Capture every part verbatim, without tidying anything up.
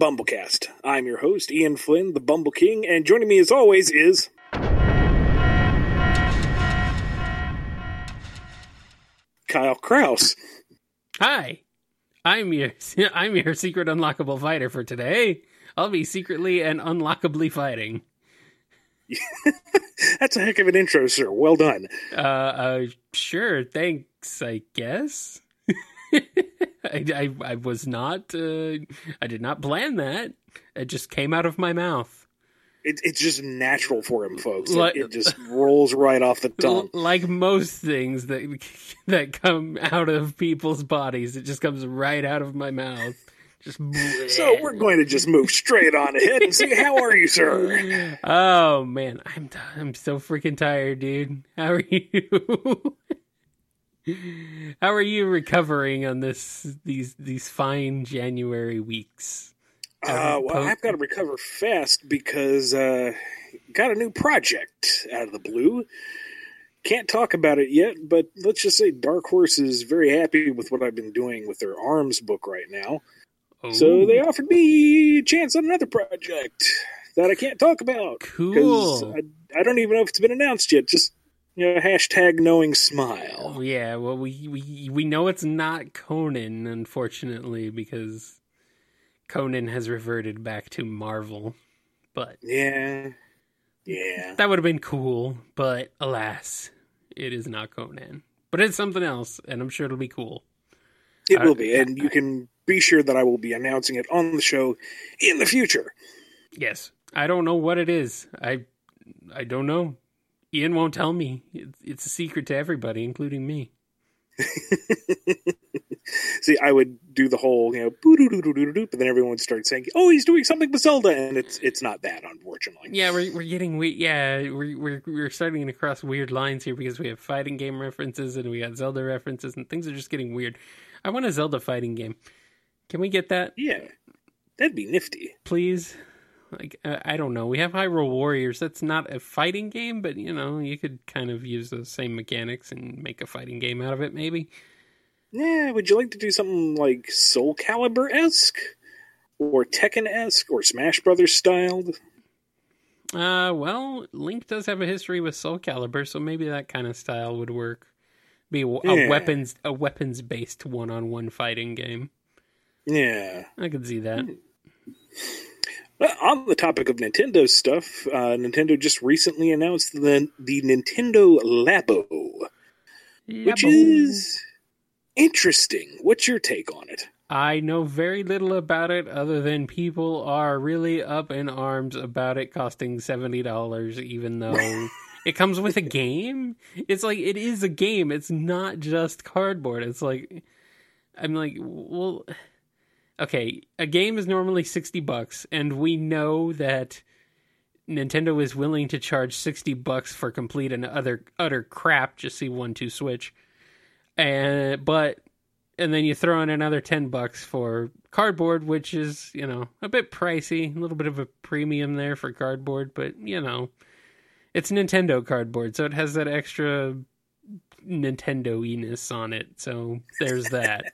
Bumblecast. I'm your host, Ian Flynn, the Bumble King, and joining me as always is... Kyle Kraus. Hi, I'm your I'm your secret unlockable fighter for today. I'll be secretly and unlockably fighting. That's a heck of an intro, sir. Well done. Uh, uh sure, thanks, I guess. I, I, I was not, uh, I did not plan that. It just came out of my mouth. It, it's just natural for him, folks. Like, it, it just rolls right off the tongue. Like most things that that come out of people's bodies, it just comes right out of my mouth. Just so we're going to just move straight on ahead and see, how are you, sir? Oh man, I'm I'm so freaking tired, dude. How are you? How are you recovering on this these these fine January weeks? Uh, well, I've got to recover fast because uh, got a new project out of the blue. Can't talk about it yet, but let's just say Dark Horse is very happy with what I've been doing with their ARMS book right now. Oh. So they offered me a chance on another project that I can't talk about. Cool. I, I don't even know if it's been announced yet. Just, you know, hashtag knowing smile. Oh, yeah, well, we, we, we know it's not Conan, unfortunately, because Conan has reverted back to Marvel. But yeah, yeah. That would have been cool, but alas, it is not Conan. But it's something else, and I'm sure it'll be cool. It uh, will be, and you can be sure that I will be announcing it on the show in the future. Yes. I don't know what it is. I I don't know. Ian won't tell me. It's, it's a secret to everybody, including me. See, I would do the whole, you know, boo-doo-doo-doo-doo-doo, but then everyone would start saying, "Oh, he's doing something with Zelda," and it's it's not that, unfortunately. Yeah, we're we're getting we yeah we're we're we're starting to cross weird lines here because we have fighting game references and we got Zelda references and things are just getting weird. I want a Zelda fighting game. Can we get that? Yeah, that'd be nifty. Please. Like, uh, I don't know. We have Hyrule Warriors. That's not a fighting game, but, you know, you could kind of use the same mechanics and make a fighting game out of it, maybe. Yeah, would you like to do something like Soul Calibur-esque? Or Tekken-esque? Or Smash Brothers styled? Uh, well, Link does have a history with Soul Calibur, so maybe that kind of style would work. Be a, yeah. a weapons a weapons-based one-on-one fighting game. Yeah. I could see that. Well, on the topic of Nintendo stuff, uh, Nintendo just recently announced the the Nintendo Labo, Labo, which is interesting. What's your take on it? I know very little about it other than people are really up in arms about it costing seventy dollars, even though it comes with a game. It's like, it is a game. It's not just cardboard. It's like, I'm like, well... Okay, a game is normally sixty bucks, and we know that Nintendo is willing to charge sixty bucks for complete and other utter crap, just see one two Switch. And but and then you throw in another ten bucks for cardboard, which is, you know, a bit pricey, a little bit of a premium there for cardboard, but you know, it's Nintendo cardboard, so it has that extra Nintendo-iness on it. So there's that.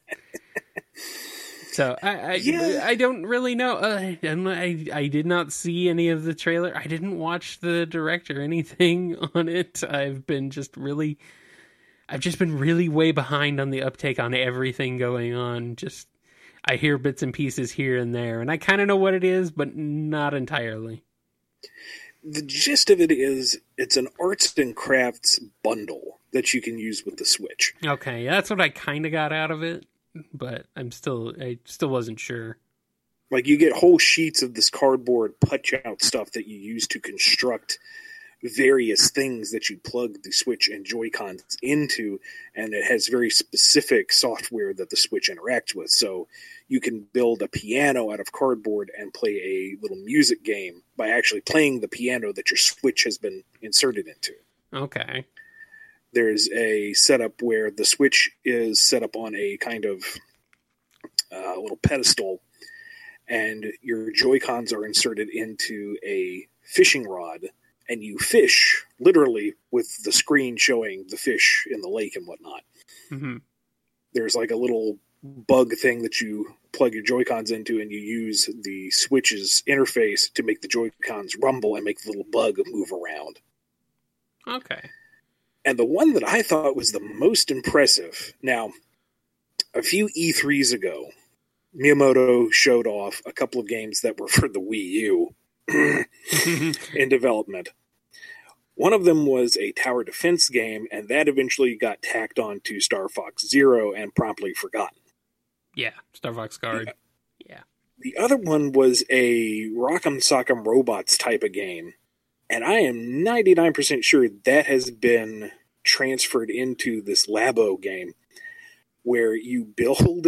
So I I, yeah. I don't really know. Uh, I I did not see any of the trailer. I didn't watch the direct or anything on it. I've been just really, I've just been really way behind on the uptake on everything going on. Just I hear bits and pieces here and there, and I kind of know what it is, but not entirely. The gist of it is it's an arts and crafts bundle that you can use with the Switch. Okay, that's what I kind of got out of it. But I'm still, I still wasn't sure. Like, you get whole sheets of this cardboard punch-out stuff that you use to construct various things that you plug the Switch and Joy-Cons into, and it has very specific software that the Switch interacts with. So you can build a piano out of cardboard and play a little music game by actually playing the piano that your Switch has been inserted into. Okay. There's a setup where the Switch is set up on a kind of uh, little pedestal, and your Joy-Cons are inserted into a fishing rod, and you fish, literally, with the screen showing the fish in the lake and whatnot. Mm-hmm. There's like a little bug thing that you plug your Joy-Cons into, and you use the Switch's interface to make the Joy-Cons rumble and make the little bug move around. Okay. And the one that I thought was the most impressive, now, a few E threes ago, Miyamoto showed off a couple of games that were for the Wii U in development. One of them was a tower defense game, and that eventually got tacked on to Star Fox Zero and promptly forgotten. Yeah, Star Fox Guard. Yeah. yeah. The other one was a Rock'em Sock'em Robots type of game, and I am ninety-nine percent sure that has been transferred into this Labo game, where you build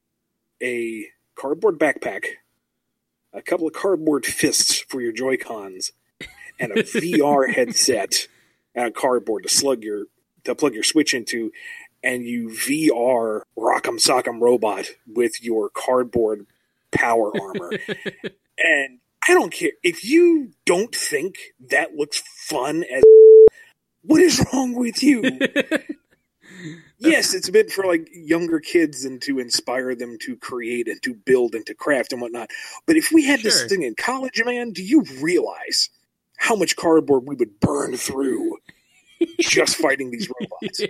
a cardboard backpack, a couple of cardboard fists for your Joy-Cons, and a V R headset and a cardboard to slug your to plug your Switch into, and you V R Rock'em Sock'em Robot with your cardboard power armor. And I don't care if you don't think that looks fun as what is wrong with you? Yes, it's meant for like younger kids and to inspire them to create and to build and to craft and whatnot. But if we had Sure. this thing in college, man, do you realize how much cardboard we would burn through just fighting these robots?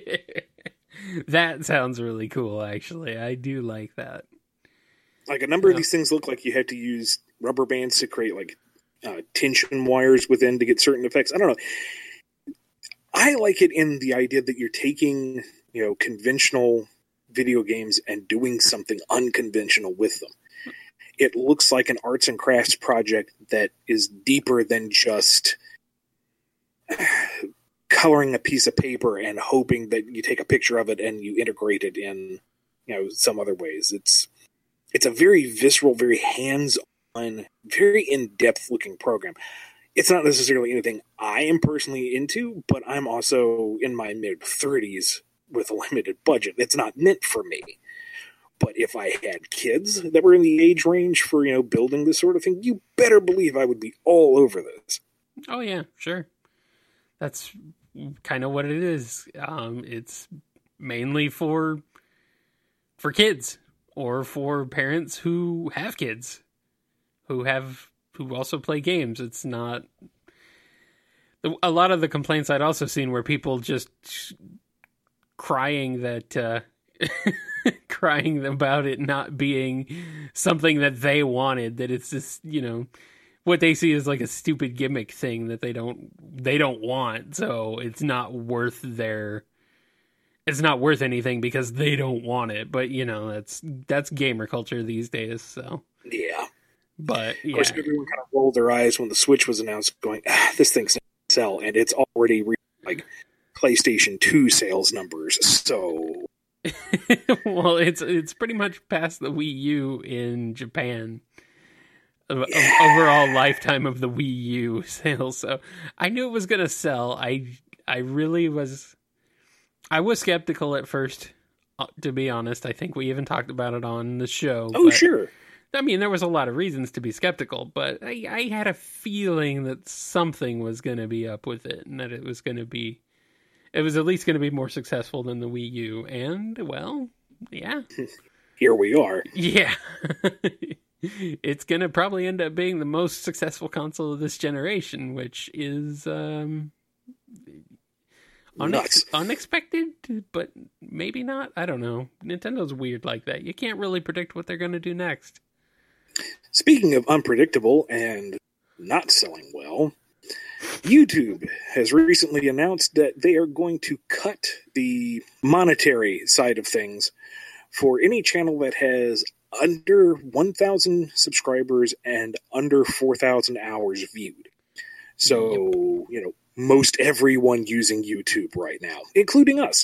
That sounds really cool, actually. I do like that. Like a number Yeah. of these things look like you had to use rubber bands to create like uh, tension wires within to get certain effects. I don't know. I like it in the idea that you're taking, you know, conventional video games and doing something unconventional with them. It looks like an arts and crafts project that is deeper than just coloring a piece of paper and hoping that you take a picture of it and you integrate it in, you know, some other ways. It's it's a very visceral, very hands-on, very in-depth looking program. It's not necessarily anything I am personally into, but I'm also in my mid-thirties with a limited budget. It's not meant for me. But if I had kids that were in the age range for, you know, building this sort of thing, you better believe I would be all over this. Oh, yeah, sure. That's kind of what it is. Um, it's mainly for for kids or for parents who have kids who have who also play games. It's not a lot of the complaints I'd also seen were people just crying that uh, crying about it not being something that they wanted, that it's just, you know, what they see is like a stupid gimmick thing that they don't they don't want, so it's not worth their it's not worth anything because they don't want it. But you know, that's that's gamer culture these days, so Yeah. But yeah. Of course, everyone kind of rolled their eyes when the Switch was announced, going, ah, this thing's not gonna sell, and it's already re- like PlayStation two sales numbers, so... Well, it's it's pretty much past the Wii U in Japan. Of, Yeah. of overall lifetime of the Wii U sales, so I knew it was gonna sell. I I really was. I was skeptical at first, uh, to be honest. I think we even talked about it on the show. Oh, but, sure. I mean, there was a lot of reasons to be skeptical, but I, I had a feeling that something was going to be up with it, and that it was going to be, it was at least going to be more successful than the Wii U. And well, yeah, Here we are. yeah. It's going to probably end up being the most successful console of this generation, which is um, unex- Nuts. unexpected, but maybe not. I don't know. Nintendo's weird like that. You can't really predict what they're going to do next. Speaking of unpredictable and not selling well, YouTube has recently announced that they are going to cut the monetary side of things for any channel that has under one thousand subscribers and under four thousand hours viewed. So, you know, most everyone using YouTube right now, including us.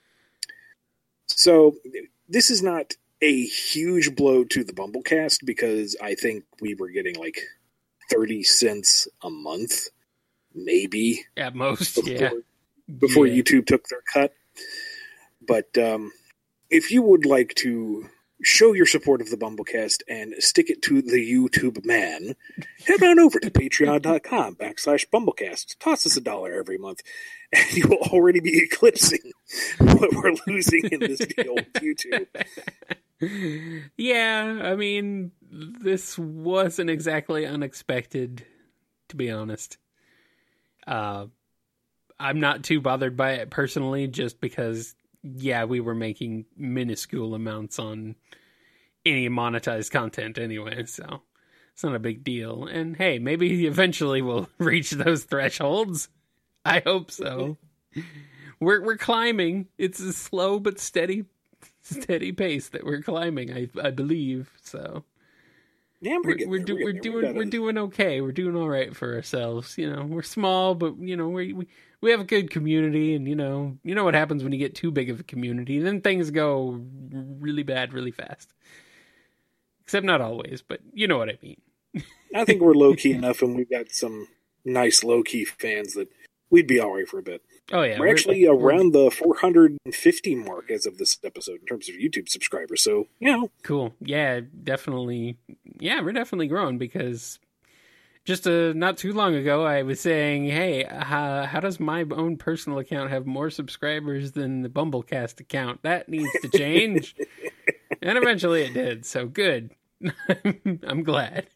So, this is not a huge blow to the Bumblecast because I think we were getting like thirty cents a month, maybe, At most, before, yeah. before Yeah. YouTube took their cut. But um, if you would like to show your support of the Bumblecast and stick it to the YouTube man, head on over to patreon.com backslash Bumblecast. Toss us a dollar every month, and you will already be eclipsing what we're losing in this deal with YouTube. Yeah, I mean, this wasn't exactly unexpected, to be honest. Uh, I'm not too bothered by it personally, just because, yeah, we were making minuscule amounts on any monetized content anyway, so it's not a big deal. And hey, maybe eventually we'll reach those thresholds. I hope so. We're we're climbing. It's a slow but steady, steady pace that we're climbing. I I believe so. Yeah, we're, we're, we're, do, we're, we're doing we we're doing okay. We're doing all right for ourselves. You know, we're small, but you know we we we have a good community, and you know you know what happens when you get too big of a community. Then things go really bad really fast. Except not always, but you know what I mean. I think we're low key enough, and we've got some nice low key fans that we'd be all right for a bit. Oh yeah, we're, we're actually we're, around the four hundred fifty mark as of this episode in terms of YouTube subscribers. So you know, cool. Yeah, definitely. Yeah, we're definitely growing because just uh, not too long ago, I was saying, hey, uh, how does my own personal account have more subscribers than the Bumblecast account? That needs to change. And eventually it did, so good. I'm glad.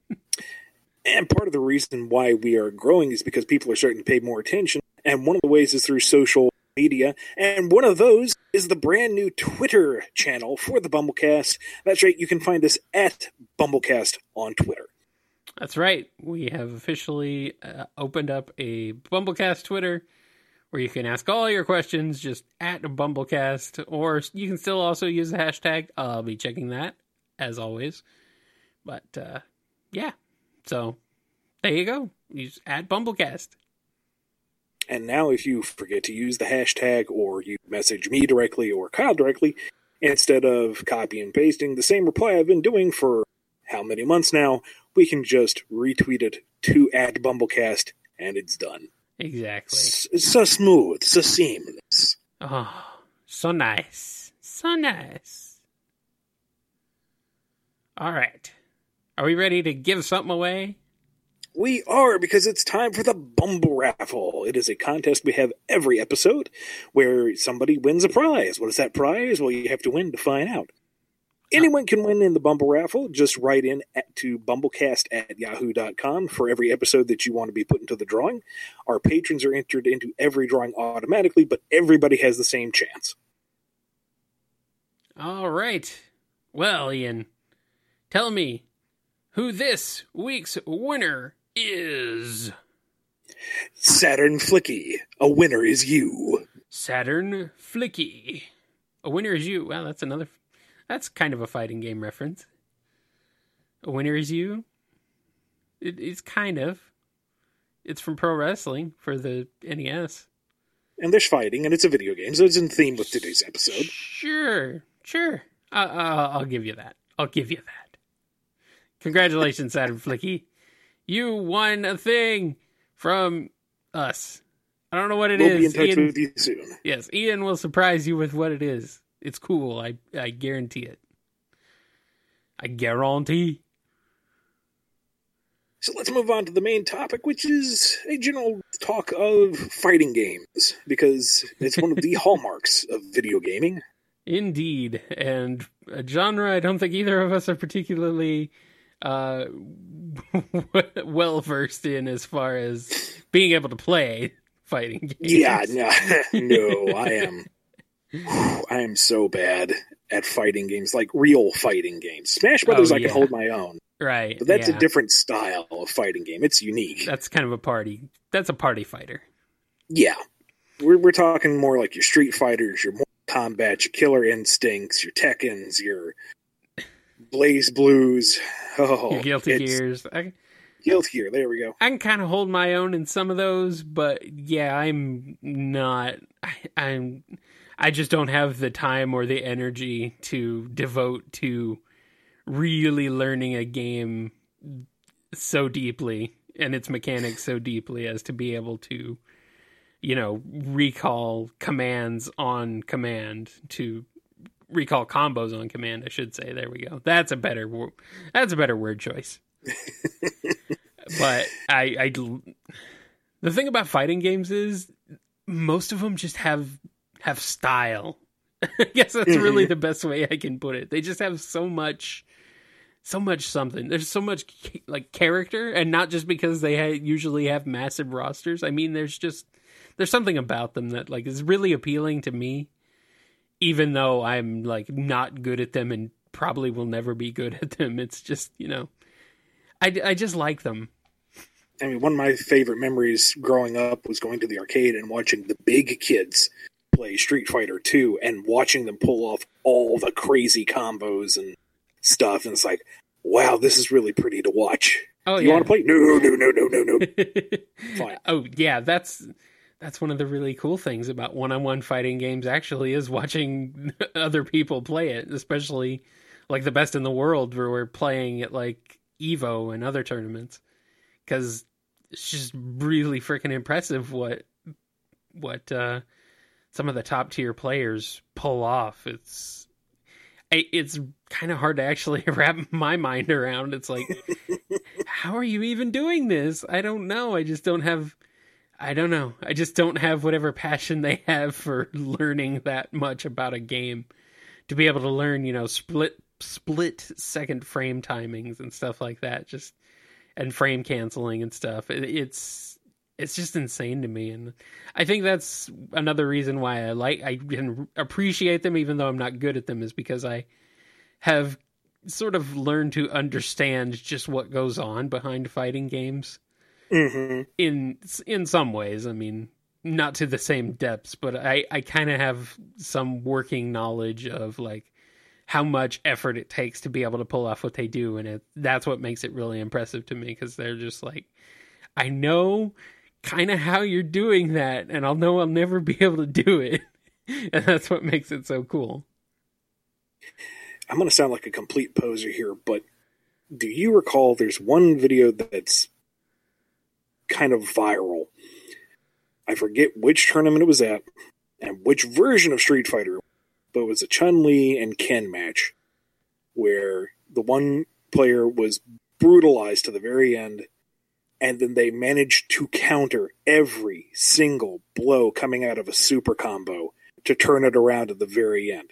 And part of the reason why we are growing is because people are starting to pay more attention. And one of the ways is through social media. And one of those is the brand new Twitter channel for the Bumblecast. That's right, you can find us at Bumblecast on Twitter. That's right. We have officially uh, opened up a Bumblecast Twitter where you can ask all your questions just at Bumblecast, or you can still also use the hashtag. I'll be checking that, as always. But, uh, yeah. So, there you go. Use at Bumblecast. And now if you forget to use the hashtag, or you message me directly or Kyle directly, instead of copy and pasting the same reply I've been doing for how many months now, we can just retweet it to at Bumblecast, and it's done. Exactly. It's so smooth, so seamless. Oh, so nice. So nice. All right. Are we ready to give something away? We are, because it's time for the Bumble Raffle. It is a contest we have every episode where somebody wins a prize. What is that prize? Well, you have to win to find out. Anyone can win in the Bumble Raffle. Just write in at, to bumblecast at yahoo dot com for every episode that you want to be put into the drawing. Our patrons are entered into every drawing automatically, but everybody has the same chance. All right. Well, Ian, tell me who this week's winner is. Saturn Flicky. A winner is you. Saturn Flicky. A winner is you. Well, that's another... That's kind of a fighting game reference. A winner is you. It, it's kind of. It's from Pro Wrestling for the N E S. And there's fighting, and it's a video game, so it's in theme with today's episode. Sure, sure. Uh, uh, I'll give you that. I'll give you that. Congratulations, Saturn Flicky. You won a thing from us. I don't know what it we'll is. We'll be in touch Ian, with you soon. Yes, Ian will surprise you with what it is. It's cool. I, I guarantee it. I guarantee. So let's move on to the main topic, which is a general talk of fighting games, because it's one of the hallmarks of video gaming. Indeed. And a genre I don't think either of us are particularly uh, well-versed in as far as being able to play fighting games. Yeah, no, no I am... I am so bad at fighting games, like real fighting games. Smash Brothers, oh, yeah. I can hold my own. Right. But that's yeah. a different style of fighting game. It's unique. That's kind of a party. That's a party fighter. Yeah. We're we're talking more like your Street Fighters, your Mortal Kombat, your Killer Instincts, your Tekkens, your Blaze Blues. Oh, your Guilty Gears. I, Guilty Gear, there we go. I can kind of hold my own in some of those, but yeah, I'm not... I, I'm... I just don't have the time or the energy to devote to really learning a game so deeply and its mechanics so deeply as to be able to, you know, recall commands on command, to recall combos on command, I should say. There we go. That's a better that's a better word choice. But I, I the thing about fighting games is most of them just have have style. I guess that's mm-hmm. really the best way I can put it. They just have so much, so much something. There's so much like character, and not just because they ha- usually have massive rosters. I mean, there's just there's something about them that like is really appealing to me, even though I'm like not good at them and probably will never be good at them. It's just, you know, I, I just like them. I mean, one of my favorite memories growing up was going to the arcade and watching the big kids play Street Fighter two and watching them pull off all the crazy combos and stuff. And it's like, wow, this is really pretty to watch. Oh, Do yeah. You want to play? No, no, no, no, no, no. Fine. Oh, yeah, that's that's one of the really cool things about one-on-one fighting games, actually, is watching other people play it, especially like the best in the world where we're playing at like Evo and other tournaments. Because it's just really freaking impressive what what uh, some of the top tier players pull off. It's it's kind of hard to actually wrap my mind around. It's like, how are you even doing this? I don't know. I just don't have. I don't know. I just don't have whatever passion they have for learning that much about a game to be able to learn, you know, split split second frame timings and stuff like that. Just. And frame canceling and stuff. It, it's it's just insane to me, and I think that's another reason why I like I can appreciate them, even though I'm not good at them, is because I have sort of learned to understand just what goes on behind fighting games. Mm-hmm. In in some ways, I mean, not to the same depths, but I I kind of have some working knowledge of like how much effort it takes to be able to pull off what they do. And it, that's what makes it really impressive to me, because they're just like, I know kind of how you're doing that, and I'll know I'll never be able to do it. And that's what makes it so cool. I'm going to sound like a complete poser here, but do you recall there's one video that's kind of viral? I forget which tournament it was at and which version of Street Fighter, but it was a Chun-Li and Ken match where the one player was brutalized to the very end, and then they managed to counter every single blow coming out of a super combo to turn it around at the very end.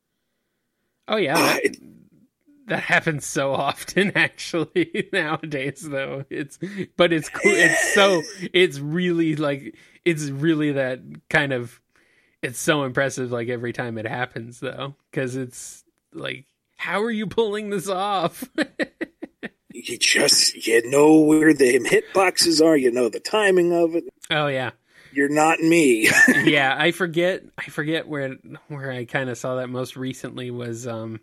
Oh, yeah. Uh, that, it, that happens so often, actually, nowadays, though. It's But it's cool. It's so, it's really like, it's really that kind of, it's so impressive, like, every time it happens, though, because it's like, how are you pulling this off? you just, you know where the hitboxes are, you know the timing of it. Oh, yeah. You're not me. Yeah, I forget, I forget where, where I kind of saw that most recently was, um,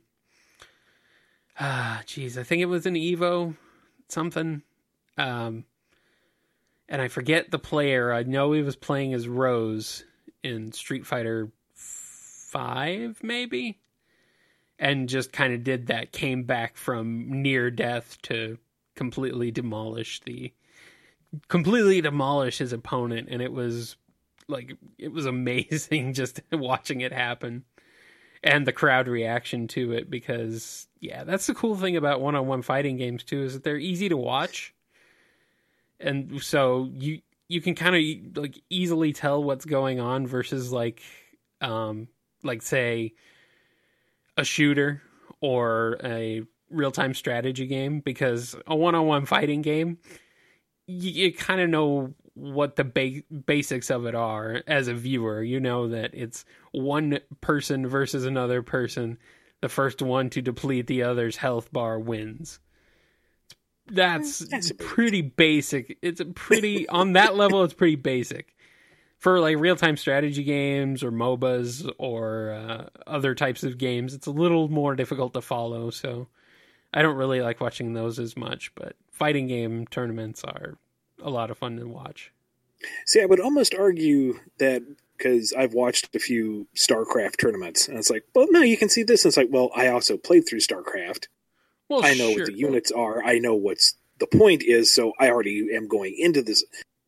ah, geez, I think it was an Evo something, um, and I forget the player. I know he was playing as Rose in Street Fighter five, maybe, and just kind of did that, came back from near death to completely demolish the completely demolish his opponent, and it was like, it was amazing just watching it happen and the crowd reaction to it, because yeah, that's the cool thing about one-on-one fighting games too, is that they're easy to watch, and so you you can kind of like easily tell what's going on versus like, um, like say a shooter or a real-time strategy game, because a one-on-one fighting game, you, you kind of know what the ba- basics of it are as a viewer. You know that it's one person versus another person. The first one to deplete the other's health bar wins. That's, That's pretty basic. It's a pretty, on that level, it's pretty basic. For like real-time strategy games or MOBAs or uh, other types of games, it's a little more difficult to follow, so I don't really like watching those as much, but fighting game tournaments are a lot of fun to watch. See, I would almost argue that, because I've watched a few StarCraft tournaments, and it's like, well, no, you can see this. And it's like, well, I also played through StarCraft. Well, I know sure. what the units are. I know what's the point is, so I already am going into this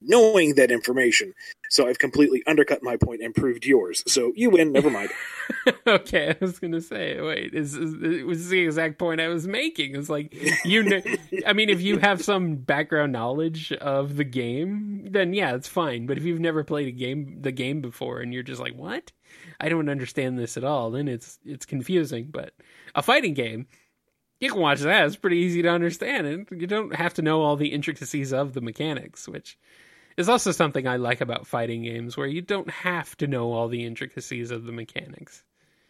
knowing that information. So I've completely undercut my point and proved yours. So you win. Never mind. Okay, I was gonna say, wait, is, is it was the exact point I was making? It's like you know, I mean, if you have some background knowledge of the game, then yeah, it's fine. But if you've never played a game, the game before, and you're just like, what? I don't understand this at all, then it's it's confusing. But a fighting game, you can watch that. It's pretty easy to understand, and you don't have to know all the intricacies of the mechanics, which is also something I like about fighting games, where you don't have to know all the intricacies of the mechanics.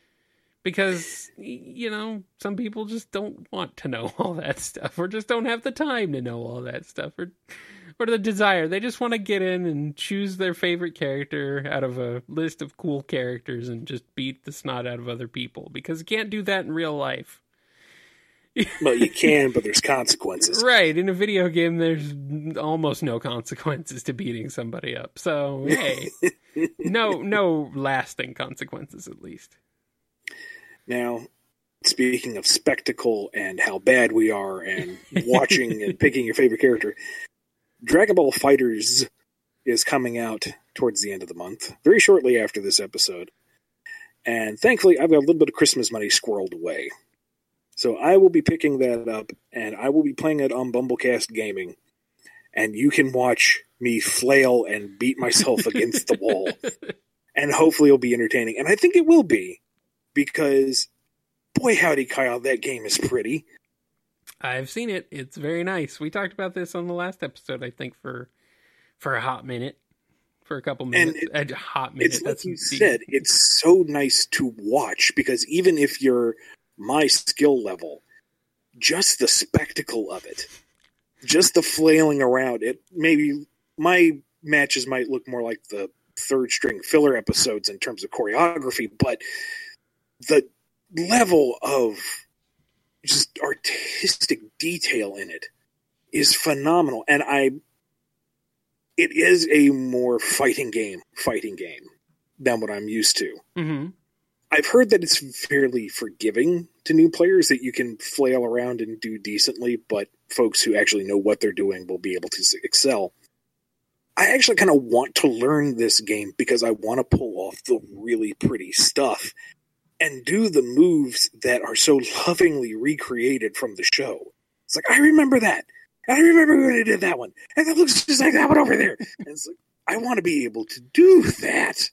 Because, you know, some people just don't want to know all that stuff, or just don't have the time to know all that stuff, or or the desire. They just want to get in and choose their favorite character out of a list of cool characters and just beat the snot out of other people, because you can't do that in real life. Well, you can, but there's consequences. Right. In a video game, there's almost no consequences to beating somebody up. So, hey, no, no lasting consequences, at least. Now, speaking of spectacle and how bad we are and watching and picking your favorite character, Dragon Ball FighterZ is coming out towards the end of the month, very shortly after this episode. And thankfully, I've got a little bit of Christmas money squirreled away. So I will be picking that up, and I will be playing it on Bumblecast Gaming. And you can watch me flail and beat myself against the wall. And hopefully it'll be entertaining. And I think it will be, because, boy howdy, Kyle, that game is pretty. I've seen it. It's very nice. We talked about this on the last episode, I think, for for a hot minute. For a couple minutes. It, a hot minute. It's That's like you deep. said, it's so nice to watch, because even if you're my skill level, just the spectacle of it, just the flailing around it, maybe my matches might look more like the third string filler episodes in terms of choreography, but the level of just artistic detail in it is phenomenal. And I, it is a more fighting game, fighting game than what I'm used to. Mm-hmm. I've heard that it's fairly forgiving to new players, that you can flail around and do decently, but folks who actually know what they're doing will be able to excel. I actually kind of want to learn this game because I want to pull off the really pretty stuff and do the moves that are so lovingly recreated from the show. It's like, I remember that. I remember when I did that one. And that looks just like that one over there. And it's like, I want to be able to do that.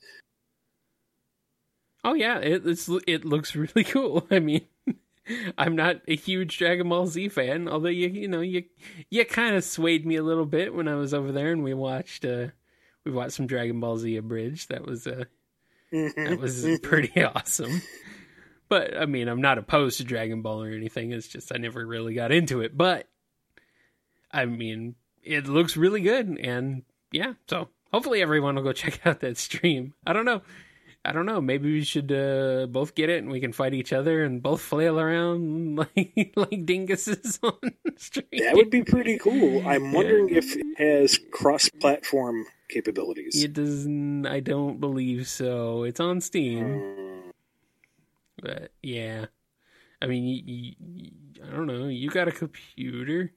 Oh yeah, it, it's it looks really cool. I mean, I'm not a huge Dragon Ball Z fan, although you you know you you kind of swayed me a little bit when I was over there and we watched uh we watched some Dragon Ball Z abridged. That was uh mm-hmm. that was pretty awesome. But I mean, I'm not opposed to Dragon Ball or anything. It's just I never really got into it. But I mean, it looks really good, and yeah. So hopefully everyone will go check out that stream. I don't know. I don't know. Maybe we should uh, both get it, and we can fight each other and both flail around like like dinguses on the street. That would be pretty cool. I'm wondering yeah. if it has cross-platform capabilities. It doesn't. I don't believe so. It's on Steam, um, but yeah. I mean, you, you, you, I don't know. You got a computer?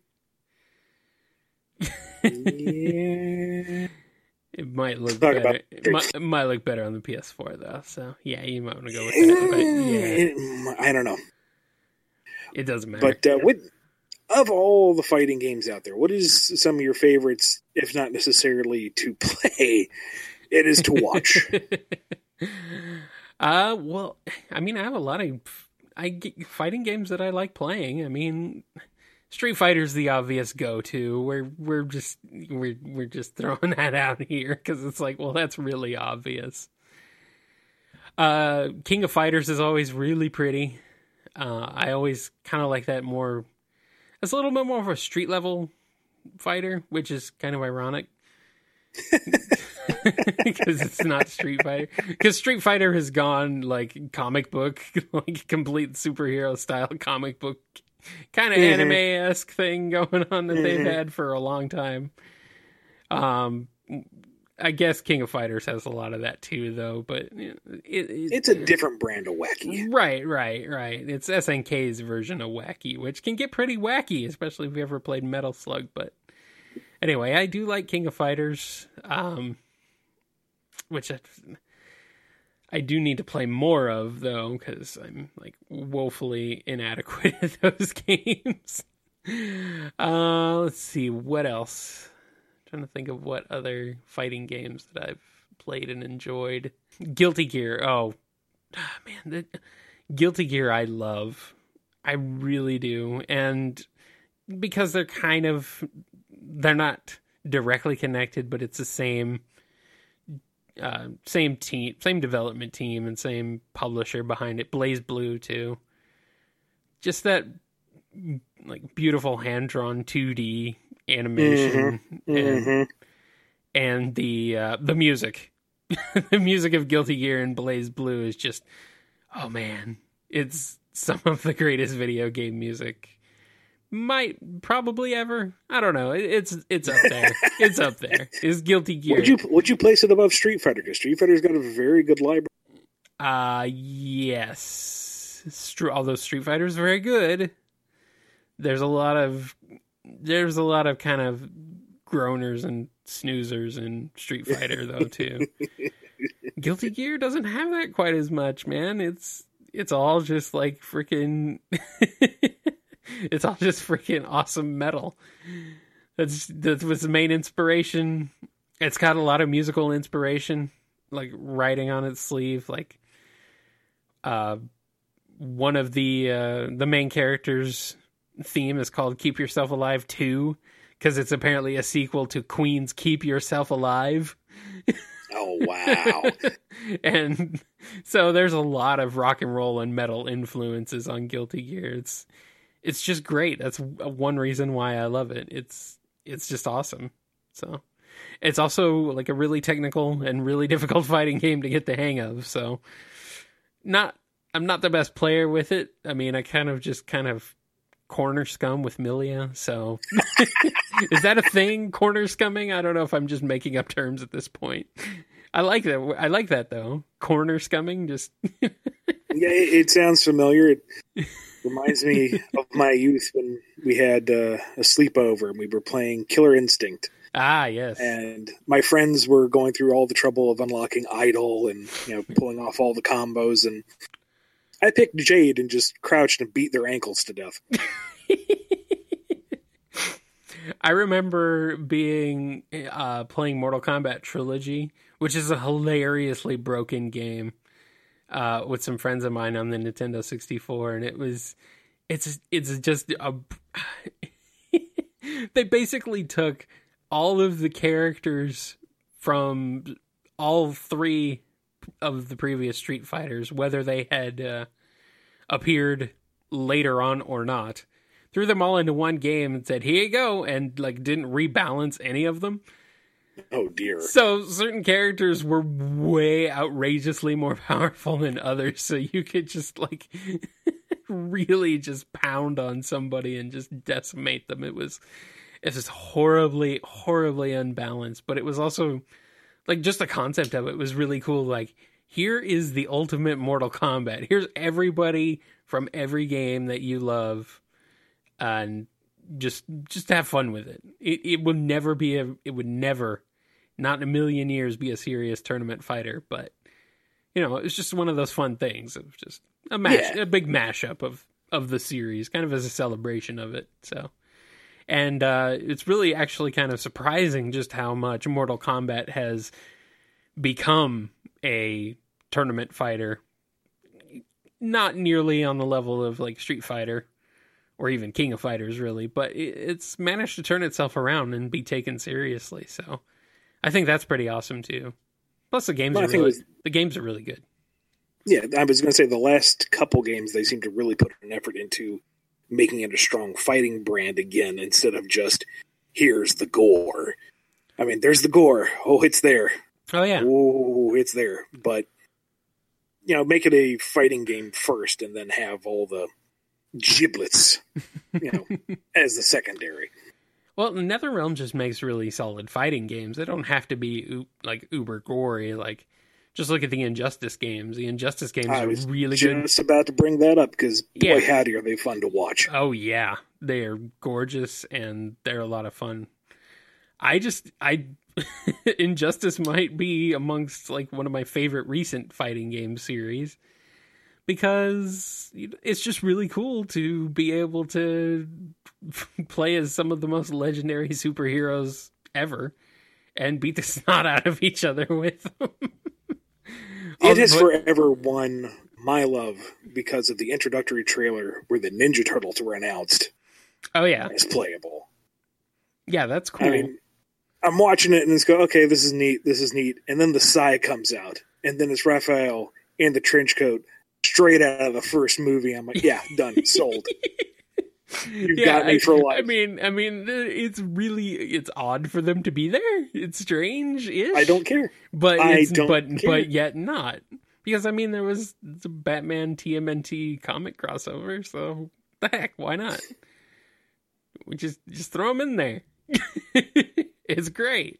Yeah. It might look Talk better. It might, it might look better on the P S four, though. So, yeah, you might want to go with that. But, yeah. I don't know. It doesn't matter. But uh, with, of all the fighting games out there, what is some of your favorites, if not necessarily to play? It is to watch. uh, well, I mean, I have a lot of I get fighting games that I like playing. I mean, Street Fighter's the obvious go-to. We're we're just we're we're just throwing that out here because it's like, well, that's really obvious. Uh, King of Fighters is always really pretty. Uh, I always kind of like that more. It's a little bit more of a street level fighter, which is kind of ironic because it's not Street Fighter. Because Street Fighter has gone like comic book, like complete superhero style comic book. Kind of mm-hmm. anime-esque thing going on that mm-hmm. they've had for a long time. Um, I guess King of Fighters has a lot of that too, though. But it, it, it's a different brand of wacky. Right, right, right. It's S N K's version of wacky, which can get pretty wacky, especially if you ever played Metal Slug. But Anyway, I do like King of Fighters, um, which I, I do need to play more of, though, because I'm like woefully inadequate at those games. Uh, let's see, what else? I'm trying to think of what other fighting games that I've played and enjoyed. Guilty Gear. Oh, man, the, Guilty Gear I love. I really do. And because they're kind of, they're not directly connected, but it's the same uh, same team, same development team and same publisher behind it. Blaze Blue too. Just that like beautiful hand-drawn two D animation mm-hmm. and Mm-hmm. and the uh, the music. The music of Guilty Gear and Blaze Blue is just, oh man, it's some of the greatest video game music might probably ever. I don't know. It, it's it's up there. It's up there. It's Guilty Gear. Would you would you place it above Street Fighter? Because Street Fighter's got a very good library. Uh yes. Str- although Street Fighter's very good, there's a lot of there's a lot of kind of groaners and snoozers in Street Fighter though too. Guilty Gear doesn't have that quite as much, man. It's it's all just like freaking it's all just freaking awesome metal. That's that was the main inspiration. It's got a lot of musical inspiration, like writing on its sleeve. Like, uh, one of the uh, the main characters' theme is called "Keep Yourself Alive two" because it's apparently a sequel to Queen's "Keep Yourself Alive." Oh wow! And so there's a lot of rock and roll and metal influences on Guilty Gear. It's it's just great. That's one reason why I love it. It's it's just awesome. So it's also like a really technical and really difficult fighting game to get the hang of. So not I'm not the best player with it. I mean, I kind of just kind of corner scum with Milia. So is that a thing? Corner scumming? I don't know if I'm just making up terms at this point. I like that. I like that though. Corner scumming. Just yeah, it, it sounds familiar. It reminds me of my youth when we had uh, a sleepover and we were playing Killer Instinct. Ah, yes. And my friends were going through all the trouble of unlocking Idol and you know pulling off all the combos, and I picked Jade and just crouched and beat their ankles to death. I remember being uh, playing Mortal Kombat Trilogy, which is a hilariously broken game, uh, with some friends of mine on the Nintendo sixty-four, and it was, it's it's just a. They basically took all of the characters from all three of the previous Street Fighters, whether they had uh, appeared later on or not, threw them all into one game and said, here you go, and like didn't rebalance any of them. Oh dear. So certain characters were way outrageously more powerful than others, so you could just like really just pound on somebody and just decimate them. It was it was horribly, horribly unbalanced, but it was also like just the concept of it was really cool. Like, here is the ultimate Mortal Kombat. Here's everybody from every game that you love, and just just have fun with it. It it will never be a it would never, not in a million years, be a serious tournament fighter. But you know, it was just one of those fun things. It was just a mash, yeah. a big mashup of of the series, kind of as a celebration of it. So. And uh, it's really actually kind of surprising just how much Mortal Kombat has become a tournament fighter. Not nearly on the level of like Street Fighter or even King of Fighters, really, but it's managed to turn itself around and be taken seriously. So I think that's pretty awesome too. Plus the games well, are really, was, the games are really good. Yeah, I was going to say the last couple games they seem to really put an effort into making it a strong fighting brand again, instead of just, here's the gore. I mean, there's the gore. Oh, it's there. Oh, yeah. Oh, it's there. But, you know, make it a fighting game first and then have all the giblets, you know, as the secondary. Well, NetherRealm just makes really solid fighting games. They don't have to be, like, uber gory, like... Just look at the Injustice games. The Injustice games I are was really just good. Just about to bring that up because boy, yeah. howdy, are they fun to watch. Oh, yeah. They are gorgeous and they're a lot of fun. I just I Injustice might be amongst like one of my favorite recent fighting game series because it's just really cool to be able to play as some of the most legendary superheroes ever and beat the snot out of each other with them. It has forever won my love because of the introductory trailer where the Ninja Turtles were announced. Oh yeah, as playable. Yeah, that's cool. I mean, I'm watching it and it's go, okay, this is neat, this is neat. And then the Sai comes out. And then it's Raphael in the trench coat straight out of the first movie. I'm like, yeah, done, sold. You've yeah, got me for life. I mean, I mean, it's really, it's odd for them to be there. It's strange-ish. I don't care. But I it's, don't but, care. But yet not. Because, I mean, there was the Batman T M N T comic crossover, so the heck, why not? We just, just throw them in there. It's great.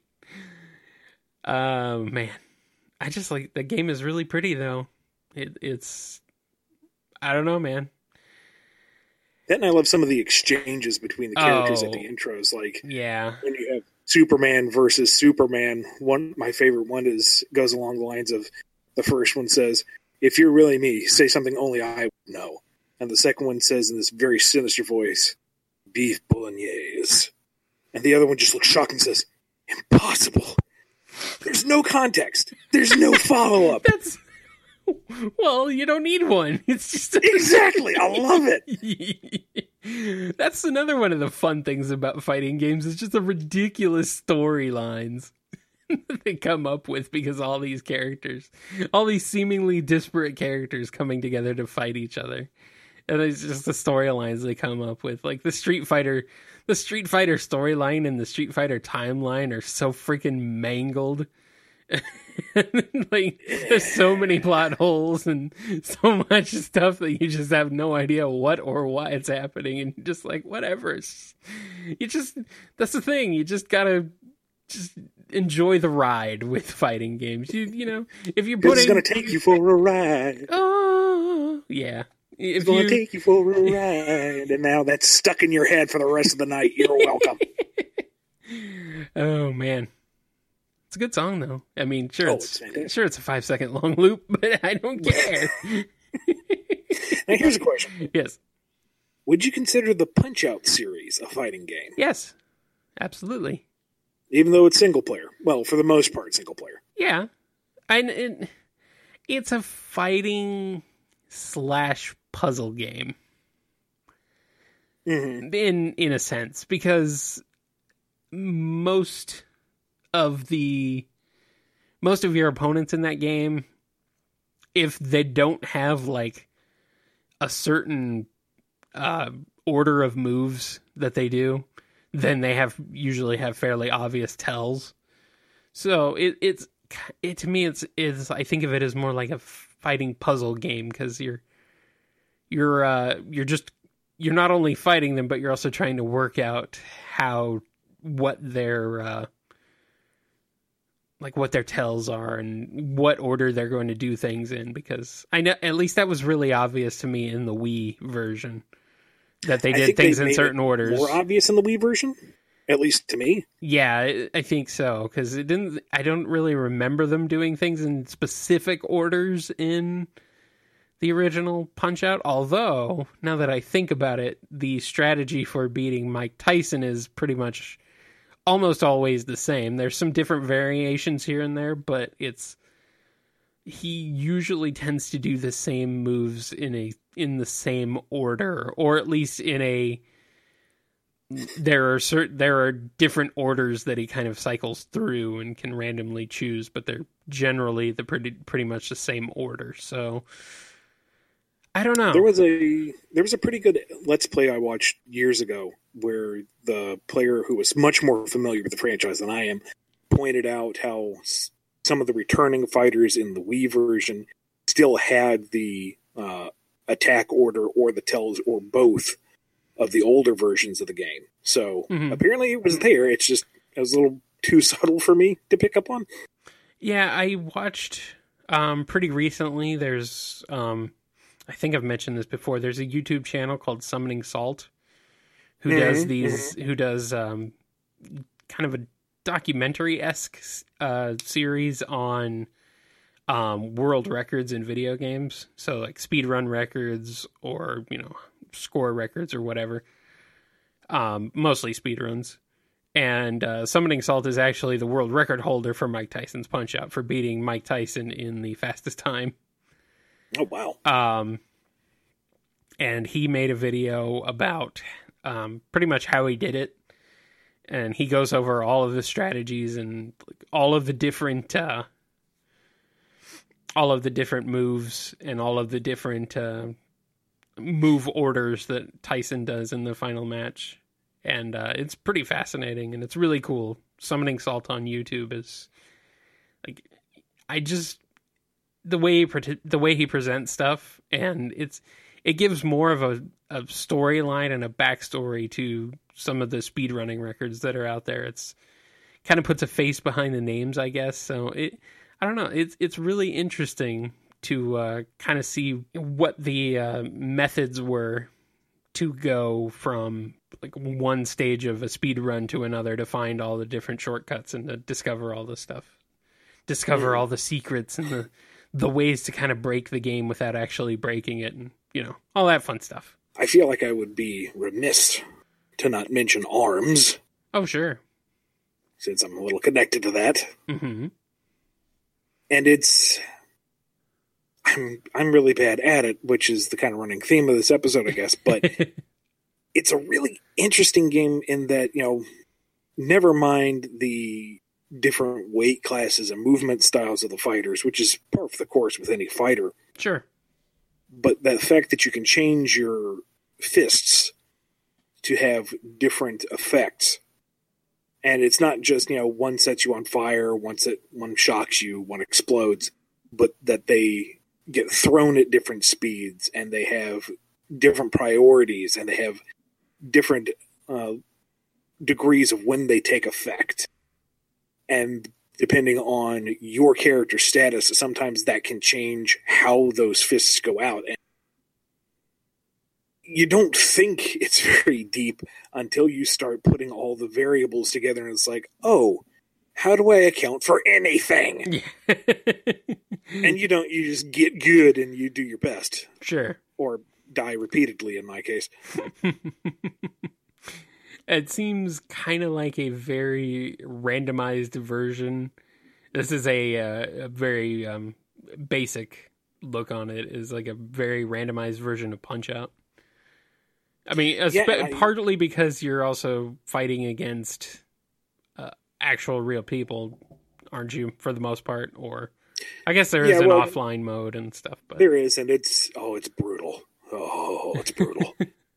Oh, man. I just like, the game is really pretty, though. It, it's, I don't know, man. Then I love some of the exchanges between the characters Oh, at the intros. Like, yeah. when you have Superman versus Superman, one my favorite one is goes along the lines of the first one says, if you're really me, say something only I would know. And the second one says in this very sinister voice, beef bolognese. And the other one just looks shocked and says, impossible. There's no context. There's no follow-up. That's, well, you don't need one. It's just exactly. I love it. That's another one of the fun things about fighting games. It's just the ridiculous storylines that they come up with because all these characters, all these seemingly disparate characters coming together to fight each other. And it's just the storylines they come up with. Like the Street Fighter, the Street Fighter storyline and the Street Fighter timeline are so freaking mangled. Like there's so many plot holes and so much stuff that you just have no idea what or why it's happening, and you're just like, whatever. It's just, you just that's the thing. You just gotta just enjoy the ride with fighting games. You you know if you're putting, it's gonna take you for a ride. Oh yeah. If it's gonna you... take you for a ride, and now that's stuck in your head for the rest of the night. You're welcome. Oh man. It's a good song, though. I mean, sure, oh, it's, it's sure it's a five second long loop, but I don't care. Now, here's a question. Yes. Would you consider the Punch-Out series a fighting game? Yes, absolutely. Even though it's single player. Well, for the most part, single player. Yeah. And it, it's a fighting slash puzzle game. Mm-hmm. In, in a sense, because most... of the most of your opponents in that game, if they don't have like a certain uh, order of moves that they do, then they have usually have fairly obvious tells. So it it's it to me it's is I think of it as more like a fighting puzzle game because you're you're uh, you're just you're not only fighting them, but you're also trying to work out how what their uh, like what their tells are and what order they're going to do things in, because I know at least that was really obvious to me in the Wii version that they did things they in certain orders. More obvious in the Wii version, at least to me. Yeah, I think so, because it didn't. I don't really remember them doing things in specific orders in the original Punch-Out. Although now that I think about it, the strategy for beating Mike Tyson is pretty much almost always the same. There's some different variations here and there, but it's he usually tends to do the same moves in a in the same order, or at least in a there are certain there are different orders that he kind of cycles through and can randomly choose, but they're generally the pretty pretty much the same order. So I don't know. There was a there was a pretty good Let's Play I watched years ago where the player who was much more familiar with the franchise than I am pointed out how some of the returning fighters in the Wii version still had the uh, attack order or the tells or both of the older versions of the game. So mm-hmm. apparently it was there. It's just it was a little too subtle for me to pick up on. Yeah, I watched um, pretty recently. There's um, I think I've mentioned this before. There's a YouTube channel called Summoning Salt who mm-hmm. does these, mm-hmm. who does um, kind of a documentary-esque uh, series on um, world records in video games. So like speedrun records or, you know, score records or whatever. Um, mostly speedruns. And uh, Summoning Salt is actually the world record holder for Mike Tyson's Punch-Out for beating Mike Tyson in the fastest time. Oh, wow. Um, and he made a video about um, pretty much how he did it. And he goes over all of the strategies and all of the different, uh, all of the different moves and all of the different uh, move orders that Tyson does in the final match. And uh, it's pretty fascinating, and it's really cool. Summoning Salt on YouTube is like, I just the way he pre- the way he presents stuff, and it's it gives more of a, a storyline and a backstory to some of the speedrunning records that are out there. It's kind of puts a face behind the names, I guess. So it, I don't know. It's it's really interesting to uh, kind of see what the uh, methods were to go from like one stage of a speed run to another to find all the different shortcuts and to discover all the stuff, discover all the secrets and the, the ways to kind of break the game without actually breaking it. And, you know, all that fun stuff. I feel like I would be remiss to not mention ARMS. Oh, sure. Since I'm a little connected to that. Mm-hmm. And it's, I'm, I'm really bad at it, which is the kind of running theme of this episode, I guess, but it's a really interesting game in that, you know, never mind the different weight classes and movement styles of the fighters, which is par for the course with any fighter. Sure. But the fact that you can change your fists to have different effects. And it's not just, you know, one sets you on fire, one, set, one shocks you, one explodes, but that they get thrown at different speeds and they have different priorities and they have different uh, degrees of when they take effect. And depending on your character status, sometimes that can change how those fists go out. And you don't think it's very deep until you start putting all the variables together and it's like, oh, how do I account for anything? Yeah. And you don't, you just get good and you do your best. Sure. Or die repeatedly in my case. It seems kind of like a very randomized version. This is a, uh, a very um, basic look on it. Is like a very randomized version of Punch-Out. I mean, yeah, I, partly because you're also fighting against uh, actual real people, aren't you, for the most part? Or I guess there is yeah, well, an offline mode and stuff. But there is, and it's, oh, it's brutal. Oh, it's brutal.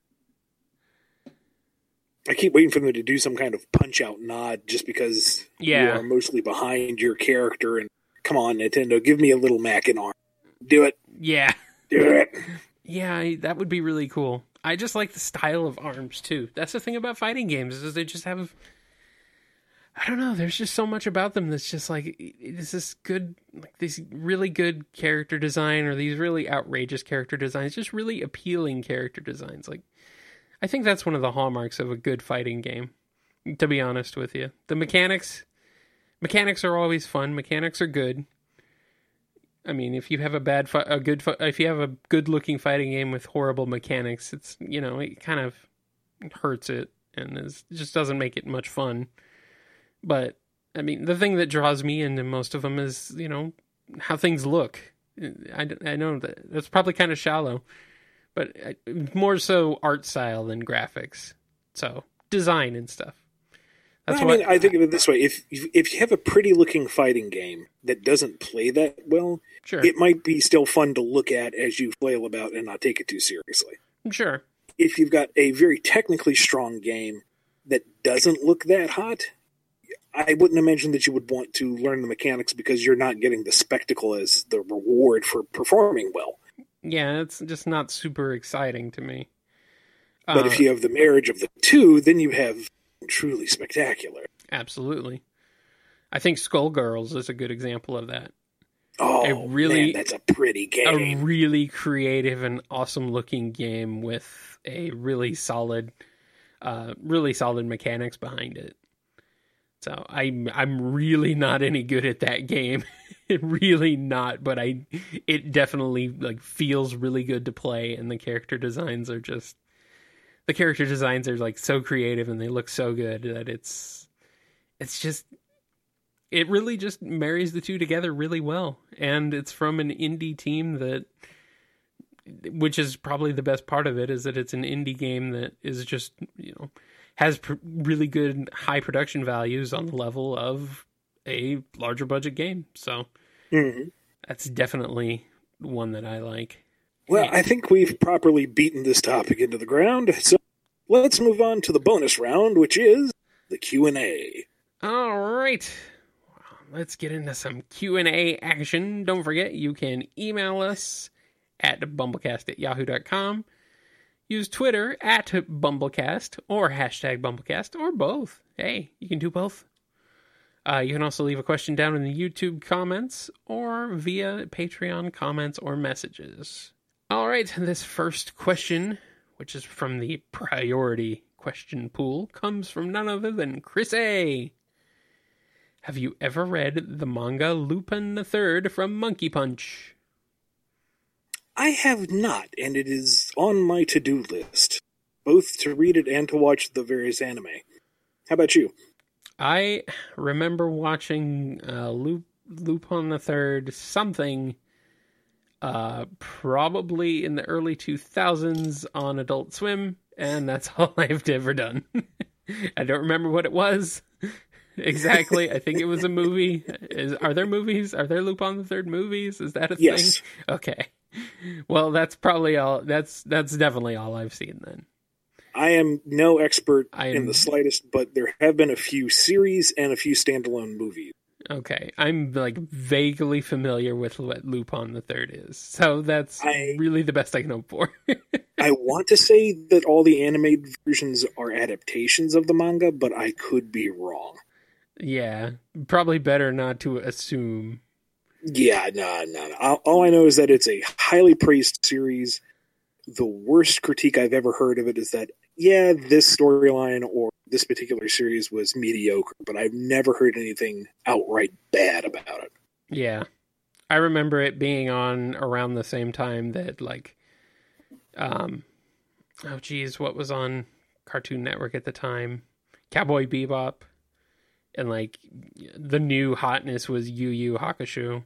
I keep waiting for them to do some kind of Punch-Out nod just because yeah. you are mostly behind your character. And come on, Nintendo, give me a little Mac in arm. Do it. Yeah. Do it. Yeah, that would be really cool. I just like the style of ARMS, too. That's the thing about fighting games, is they just have... I don't know, there's just so much about them that's just like, it's this good, like these really good character design or these really outrageous character designs, just really appealing character designs. Like, I think that's one of the hallmarks of a good fighting game, to be honest with you. The mechanics, mechanics are always fun. Mechanics are good. I mean, if you have a bad, fi- a good, fi- if you have a good-looking fighting game with horrible mechanics, it's, you know, it kind of hurts it and is, it just doesn't make it much fun. But I mean, the thing that draws me into most of them is, you know, how things look. I, I know that that's probably kind of shallow, but more so art style than graphics. So design and stuff. That's well, I mean, what, I think of it this way: if if you have a pretty looking fighting game that doesn't play that well, sure. it might be still fun to look at as you flail about and not take it too seriously. Sure. If you've got a very technically strong game that doesn't look that hot, I wouldn't imagine that you would want to learn the mechanics because you're not getting the spectacle as the reward for performing well. Yeah, it's just not super exciting to me. But uh, if you have the marriage of the two, then you have truly spectacular. Absolutely. I think Skullgirls is a good example of that. Oh, a really, man, that's a pretty game. A really creative and awesome looking game with a really solid, uh, really solid mechanics behind it. So I'm I'm really not any good at that game. Really not, but I it definitely like feels really good to play, and the character designs are just the character designs are like so creative and they look so good that it's it's just it really just marries the two together really well. And it's from an indie team that, which is probably the best part of it, is that it's an indie game that is just, you know, has pr- really good high production values on the level of a larger budget game. So mm-hmm. that's definitely one that I like. Well, I think we've properly beaten this topic into the ground, so let's move on to the bonus round, which is the Q and A. All right. Let's get into some Q and A action. Don't forget, you can email us at bumblecast at yahoo dot com. Use Twitter at bumblecast or hashtag bumblecast or both. Hey, you can do both. Uh, you can also leave a question down in the YouTube comments or via Patreon comments or messages. All right, this first question, which is from the priority question pool, comes from none other than Chris A. Have you ever read the manga Lupin the Third from Monkey Punch? I have not, and it is on my to-do list, both to read it and to watch the various anime. How about you? I remember watching uh, Lup- Lupin the Third something, uh, probably in the early two thousands on Adult Swim, and that's all I've ever done. I don't remember what it was exactly. I think it was a movie. Is, are there movies? Are there Lupin the Third movies? Is that a yes. thing? Okay. Well, that's probably all. That's that's definitely all I've seen then. I am no expert I'm, in the slightest, but there have been a few series and a few standalone movies. Okay, I'm like vaguely familiar with what Lupin the Third is, so that's I, really the best I can hope for. I want to say that all the animated versions are adaptations of the manga, but I could be wrong. Yeah, probably better not to assume. Yeah, no, no, no. All I know is that it's a highly praised series. The worst critique I've ever heard of it is that, yeah, this storyline or this particular series was mediocre, but I've never heard anything outright bad about it. Yeah. I remember it being on around the same time that, like, um, oh, geez, what was on Cartoon Network at the time? Cowboy Bebop. And, like, the new hotness was Yu Yu Hakusho.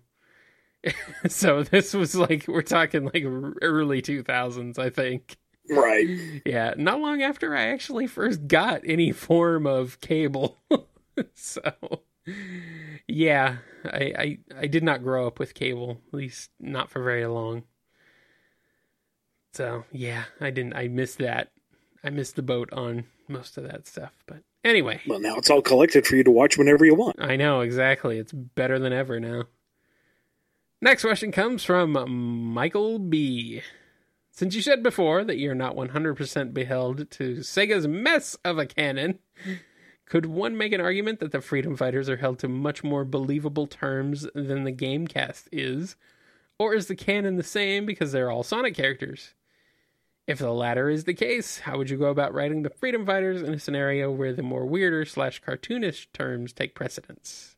So this was, like, we're talking, like, early two thousands, I think. Right. Yeah, not long after I actually first got any form of cable. So, yeah, I, I I did not grow up with cable, at least not for very long. So, yeah, I didn't, I missed that. I missed the boat on most of that stuff, but anyway. Well, now it's all collected for you to watch whenever you want. I know, exactly. It's better than ever now. Next question comes from Michael B. Since you said before that you're not one hundred percent beheld to Sega's mess of a canon, could one make an argument that the Freedom Fighters are held to much more believable terms than the Gamecast is? Or is the canon the same because they're all Sonic characters? If the latter is the case, how would you go about writing the Freedom Fighters in a scenario where the more weirder slash cartoonish terms take precedence?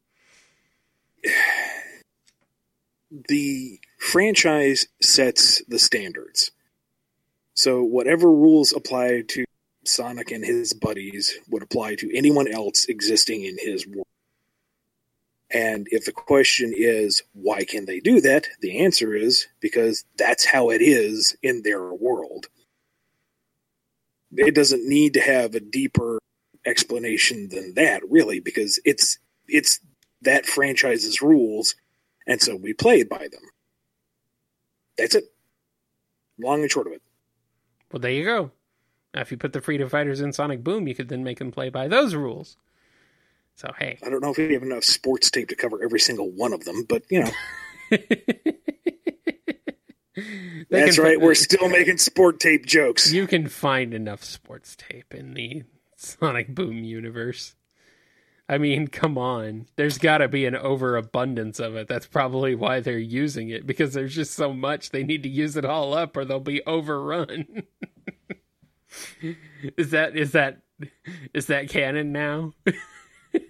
The franchise sets the standards. So whatever rules apply to Sonic and his buddies would apply to anyone else existing in his world. And if the question is, why can they do that? The answer is, because that's how it is in their world. It doesn't need to have a deeper explanation than that, really, because it's it's that franchise's rules, and so we play by them. That's it. Long and short of it. Well, there you go. Now, if you put the Freedom Fighters in Sonic Boom, you could then make them play by those rules. So, hey. I don't know if we have enough sports tape to cover every single one of them, but, you know. That's right, we're still making sport tape jokes. You can find enough sports tape in the Sonic Boom universe. I mean, come on. There's got to be an overabundance of it. That's probably why they're using it, because there's just so much. They need to use it all up or they'll be overrun. Is that is that is that canon now?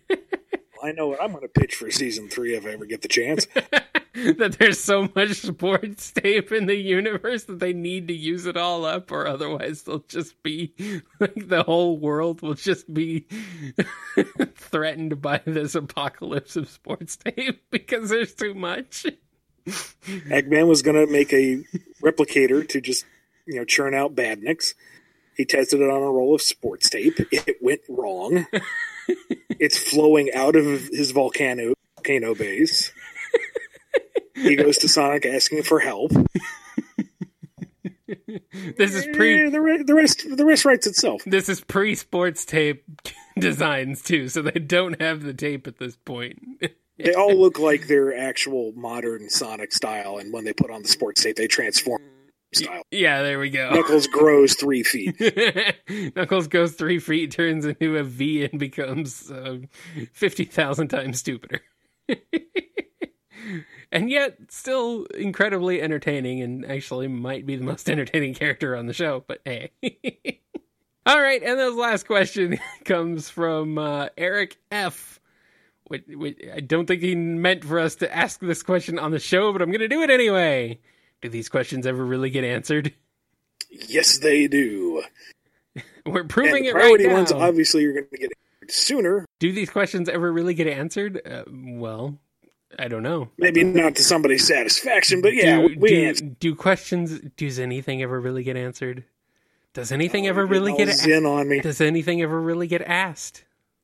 I know what I'm going to pitch for season three if I ever get the chance. That there's so much sports tape in the universe that they need to use it all up, or otherwise they'll just be like the whole world will just be threatened by this apocalypse of sports tape because there's too much. Eggman was going to make a replicator to just, you know, churn out badniks. He tested it on a roll of sports tape. It went wrong. It's flowing out of his volcano volcano base. He goes to Sonic asking for help. This is pre yeah, the, re- the rest. The rest writes itself. This is pre sports tape designs too, so they don't have the tape at this point. They all look like they're actual modern Sonic style, and when they put on the sports tape, they transform style. Yeah, there we go. Knuckles grows three feet. Knuckles goes three feet, turns into a V, and becomes uh, fifty thousand times stupider. And yet, still incredibly entertaining, and actually might be the most entertaining character on the show, but hey. All right, and the last question comes from uh, Eric F. Which, which, I don't think he meant for us to ask this question on the show, but I'm going to do it anyway. Do these questions ever really get answered? Yes, they do. We're proving it right now. Priority ones, obviously, you're going to get answered sooner. Do these questions ever really get answered? Uh, well... I don't know. Maybe not to somebody's satisfaction, but yeah, do, we do, answer. do questions, does anything ever really get answered? Does anything oh, ever really get in on me? Does anything ever really get asked?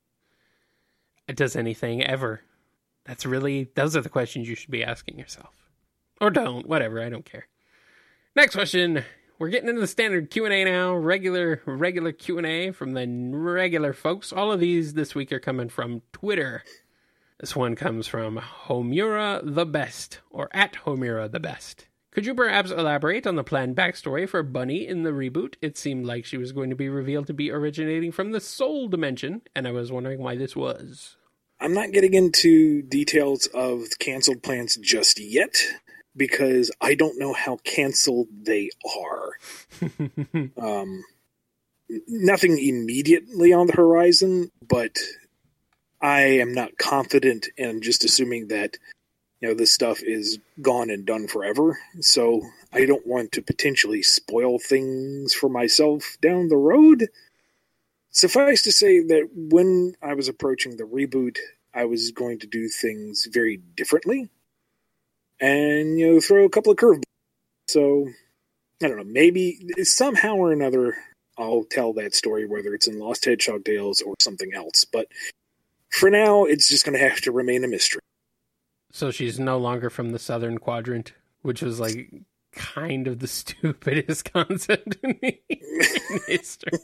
Does anything ever? That's really, those are the questions you should be asking yourself. Or don't, whatever, I don't care. Next question. We're getting into the standard Q and A now. Regular, regular Q and A from the regular folks. All of these this week are coming from Twitter. This one comes from Homura the Best, or at Homura the Best. Could you perhaps elaborate on the planned backstory for Bunny in the reboot? It seemed like she was going to be revealed to be originating from the Soul Dimension, and I was wondering why this was. I'm not getting into details of canceled plans just yet, because I don't know how canceled they are. um, nothing immediately on the horizon, but I am not confident, and I'm just assuming that, you know, this stuff is gone and done forever. So I don't want to potentially spoil things for myself down the road. Suffice to say that when I was approaching the reboot, I was going to do things very differently and, you know, throw a couple of curveballs. So, I don't know, maybe somehow or another I'll tell that story, whether it's in Lost Hedgehog Tales or something else. But for now, it's just going to have to remain a mystery. So she's no longer from the Southern Quadrant, which was like kind of the stupidest concept in history.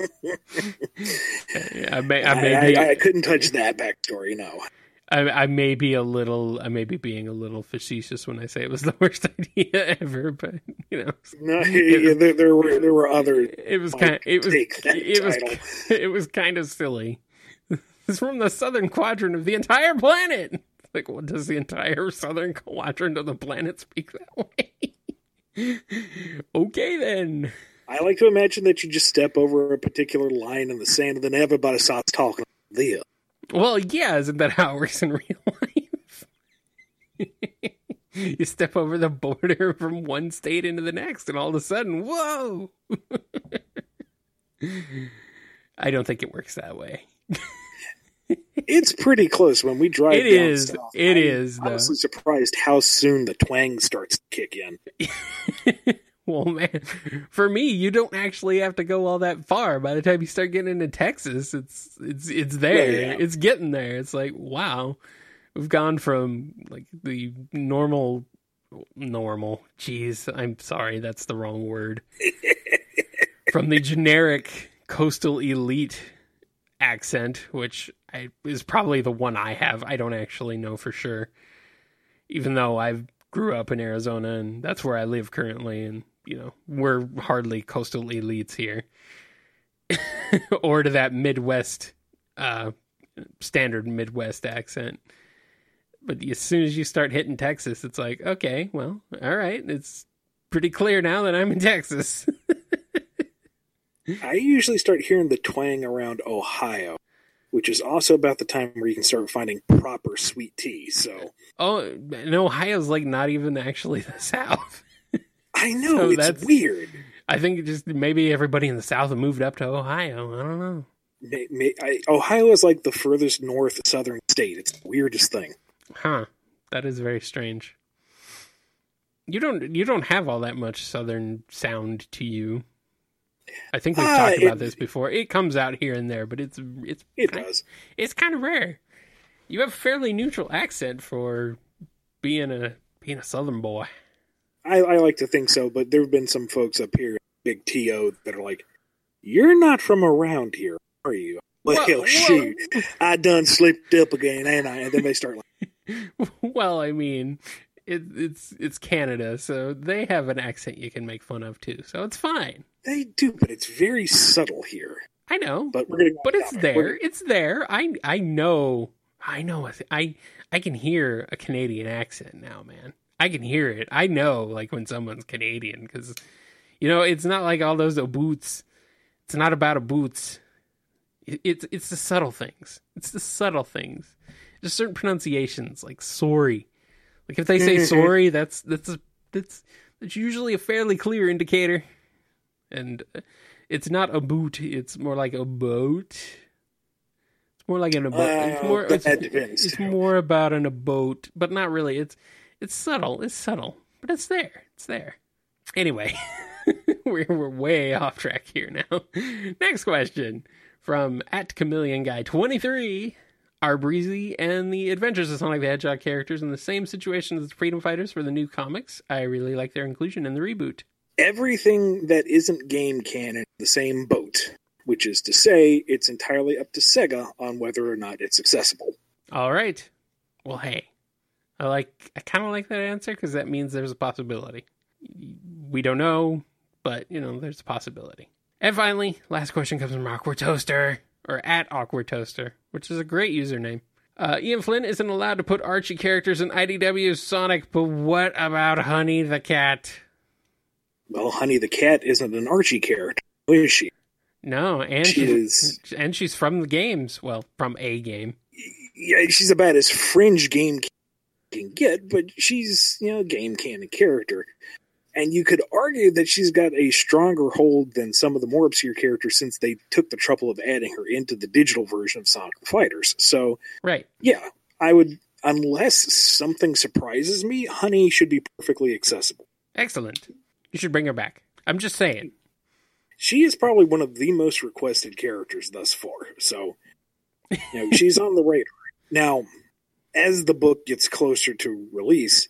I may, I, may I, be, I, I couldn't touch that backstory, no. I, I may be a little, I may be being a little facetious when I say it was the worst idea ever, but you know, no, yeah, there, there were there were other. It was kind, it was, it was, it was kind of silly. It's from the Southern Quadrant of the entire planet. Like, what, does the entire Southern Quadrant of the planet speak that way? Okay, then. I like to imagine that you just step over a particular line in the sand and then everybody starts talking about this. Well, yeah, isn't that how it works in real life? You step over the border from one state into the next, and all of a sudden, whoa! I don't think it works that way. It's pretty close when we drive it down is, south. It I'm is. I'm honestly surprised how soon the twang starts to kick in. Well, man, for me, you don't actually have to go all that far. By the time you start getting into Texas, it's it's it's there. Yeah, yeah. It's getting there. It's like, wow, we've gone from like the normal, normal. Jeez, I'm sorry, that's the wrong word. From the generic coastal elite accent, which I, is probably the one I have. I don't actually know for sure, even though I grew up in Arizona and that's where I live currently, and you know, we're hardly coastal elites here. Or to that Midwest, uh, standard Midwest accent. But as soon as you start hitting Texas, it's like, okay, well, all right, it's pretty clear now that I'm in Texas. I usually start hearing the twang around Ohio. which is also about the time where you can start finding proper sweet tea. So, oh, and Ohio's like not even actually the South. I know, So it's that's- weird. I think just maybe everybody in the South have moved up to Ohio. I don't know. May, may, I, Ohio is like the furthest north southern state. It's the weirdest thing. Huh. That is very strange. You don't you don't have all that much Southern sound to you. I think we've Uh, talked it- about this before. It comes out here and there, but it's it's It kind, does. it's kind of rare. You have a fairly neutral accent for being a being a Southern boy. I, I like to think so, but there have been some folks up here, big T O, that are like, "You're not from around here, are you?" Well, Whoa, whoa. shoot, I done slipped up again, ain't I? And then they start like, Well, I mean, it, it's it's Canada, so they have an accent you can make fun of too. So it's fine. "They do, but it's very subtle here." I know, But we're gonna, go but it's down there. We're- It's there. I I know. I know. I I can hear a Canadian accent now, man. I can hear it. I know, like when someone's Canadian, because you know it's not like all those boots. It's not about a boots. It, it's it's the subtle things. It's the subtle things. Just certain pronunciations, like sorry. Like if they say sorry, that's that's a, that's that's usually a fairly clear indicator. And it's not a boot. It's more like a boat. It's more like an a boat. It's Uh, more. that It's, depends, it's too. more about an a boat, but not really. It's it's subtle. It's subtle, but it's there. It's there. Anyway, we're we're way off track here now. Next question from at Chameleon Guy twenty-three. Are Breezy and the Adventures of Sonic the Hedgehog characters in the same situation as the Freedom Fighters for the new comics? I really like their inclusion in the reboot. Everything that isn't game canon, the same boat, which is to say, it's entirely up to Sega on whether or not it's accessible. All right. Well, hey, I like. I kind of like that answer because that means there's a possibility. We don't know, but you know, there's a possibility. And finally, last question comes from Awkward Toaster, or at Awkward Toaster, which is a great username. Uh, Ian Flynn isn't allowed to put Archie characters in I D W's Sonic, but what about Honey the Cat? Well, Honey the Cat isn't an Archie character, is she? No, and She she's, is- and she's from the games. Well, from a game. Yeah, she's about as fringe game can get, but she's, you know, a game canon character. And you could argue that she's got a stronger hold than some of the more obscure characters since they took the trouble of adding her into the digital version of Sonic the Fighters. So, Right. yeah, I would, unless something surprises me, Honey should be perfectly accessible. Excellent. You should bring her back. I'm just saying. She is probably one of the most requested characters thus far. So, you know, she's on the radar. Now, as the book gets closer to release,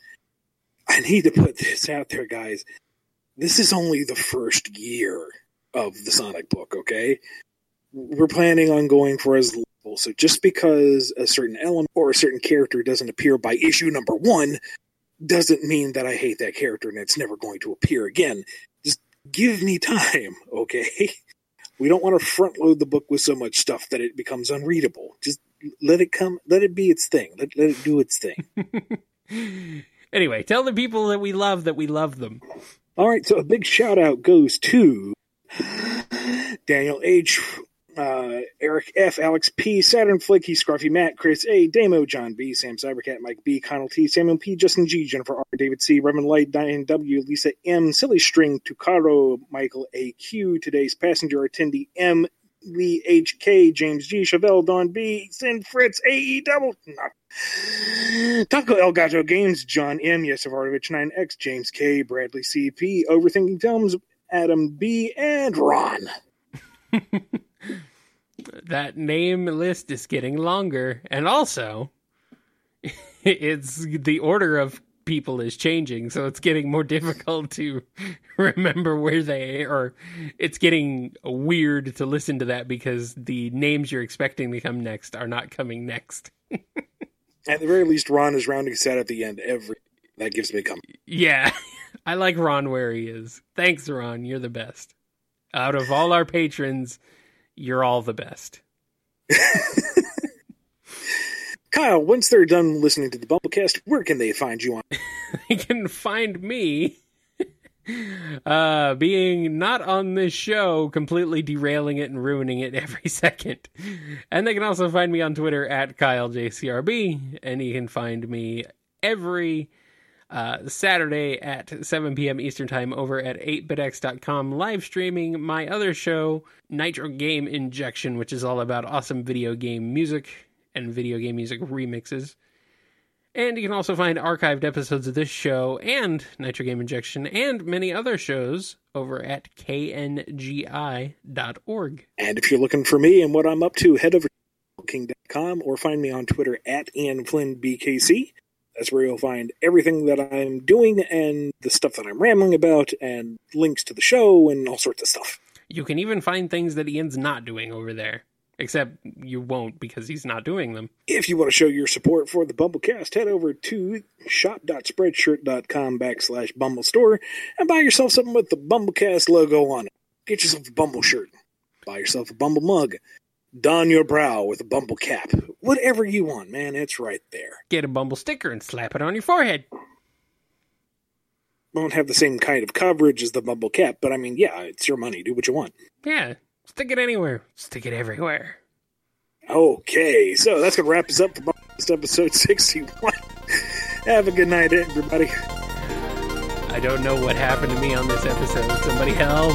I need to put this out there, guys. This is only the first year of the Sonic book, okay? We're planning on going for as little. So just because a certain element or a certain character doesn't appear by issue number one doesn't mean that I hate that character and it's never going to appear again. Just give me time, okay? We don't want to front load the book with so much stuff that it becomes unreadable. Just let it come, let it be its thing. Let, let it do its thing. Anyway, tell the people that we love that we love them. All right, so a big shout out goes to Daniel H., uh, Eric F., Alex P., Saturn Flaky, Scruffy Matt, Chris A., Damo, John B., Sam Cybercat, Mike B., Connell T., Samuel P., Justin G., Jennifer R., David C., Reverend Light, Diane W., Lisa M., Silly String, Tucaro, Michael A Q., Today's Passenger Attendee M., Lee H K, James G, Chevelle, Don B, Sin Fritz, A E double, Taco El Gato Games, John M, Yesavardovich nine X, James K, Bradley C P, Overthinking Films, Adam B, and Ron. That name list is getting longer, and also it's the order of people is changing, so it's getting more difficult to remember where they are. It's getting weird to listen to that because the names you're expecting to come next are not coming next. At the very least, Ron is rounding us out at the end every. That gives me comfort. Yeah, I like Ron where he is. Thanks, Ron. You're the best. Out of all our patrons, you're all the best. Kyle, once they're done listening to the Bumblecast, where can they find you on? They can find me uh, being not on this show, completely derailing it and ruining it every second. And they can also find me on Twitter at Kyle J C R B, and you can find me every uh, Saturday at seven p.m. Eastern Time over at eight bit x dot com, live streaming my other show, Nitro Game Injection, which is all about awesome video game music and video game music remixes. And you can also find archived episodes of this show and Nitro Game Injection and many other shows over at k n g i dot org. And if you're looking for me and what I'm up to, head over to king dot com or find me on Twitter at Ian Flynn B K C. That's where you'll find everything that I'm doing and the stuff that I'm rambling about and links to the show and all sorts of stuff. You can even find things that Ian's not doing over there. Except you won't because he's not doing them. If you want to show your support for the Bumblecast, head over to shop.spreadshirt.com backslash Bumble Store and buy yourself something with the Bumblecast logo on it. Get yourself a Bumble shirt. Buy yourself a Bumble mug. Don your brow with a Bumble cap. Whatever you want, man, it's right there. Get a Bumble sticker and slap it on your forehead. Won't have the same kind of coverage as the Bumble cap, but I mean, yeah, it's your money. Do what you want. Yeah. Stick it anywhere. Stick it everywhere. Okay, so that's going to wrap us up for episode sixty-one. Have a good night, everybody. I don't know what happened to me on this episode. Somebody help.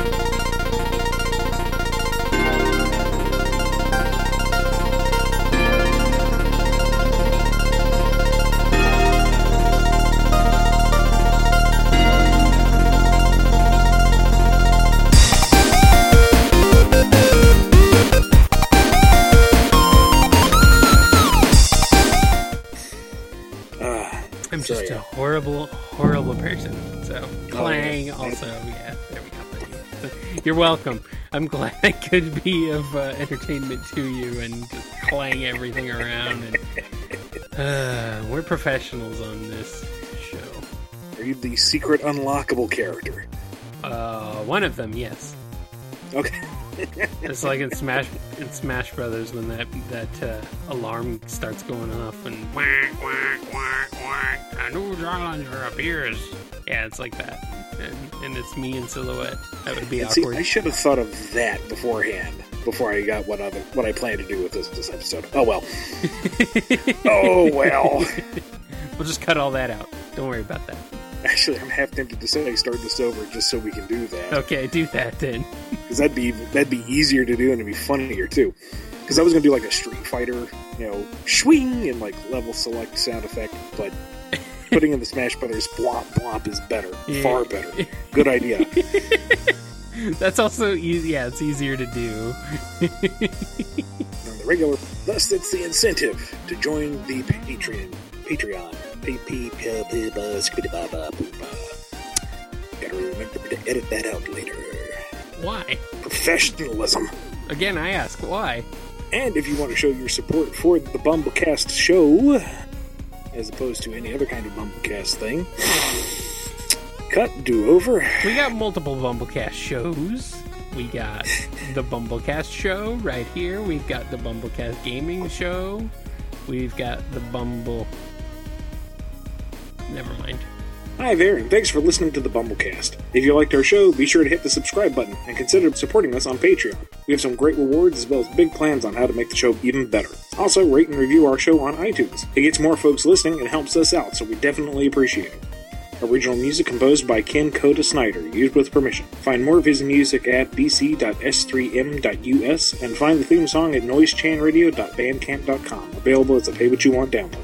I'm just a horrible, horrible person. So, clang also. Yeah, there we go. You're welcome. I'm glad I could be of uh, entertainment to you and just clang everything around. And uh, we're professionals on this show. Are you the secret unlockable character? Uh, one of them, yes. Okay. It's like in Smash in Smash Brothers when that that uh, alarm starts going off and whack whack whack whack, a new challenger appears. Yeah, it's like that, and, and it's me in silhouette. That would be and awkward. See, I should have thought of that beforehand, before I got what other what I plan to do with this this episode. Oh well. Oh well. We'll just cut all that out. Don't worry about that. Actually, I'm half tempted to say start this over just so we can do that. Okay, do that then. Because that'd be that'd be easier to do and it'd be funnier too. Because I was gonna do like a Street Fighter, you know, swing and like level select sound effect, but putting in the Smash Brothers blomp blomp is better, yeah. Far better. Good idea. That's also easy. Yeah, it's easier to do. On the regular, thus it's the incentive to join the Patreon. Patreon. Gotta remember to edit that out later. Why? Professionalism. Again, I ask, why? And if you want to show your support for the Bumblecast show, as opposed to any other kind of Bumblecast thing, cut, do over. We got multiple Bumblecast shows. We got the Bumblecast show right here. We've got the Bumblecast gaming show. We've got the Bumble... Never mind. Hi there, and thanks for listening to the Bumblecast. If you liked our show, be sure to hit the subscribe button and consider supporting us on Patreon. We have some great rewards as well as big plans on how to make the show even better. Also, rate and review our show on iTunes. It gets more folks listening and helps us out, so we definitely appreciate it. Original music composed by Ken Coda Snyder, used with permission. Find more of his music at b c dot s three m dot u s and find the theme song at noise chan radio dot bandcamp dot com, available as a pay what you want download.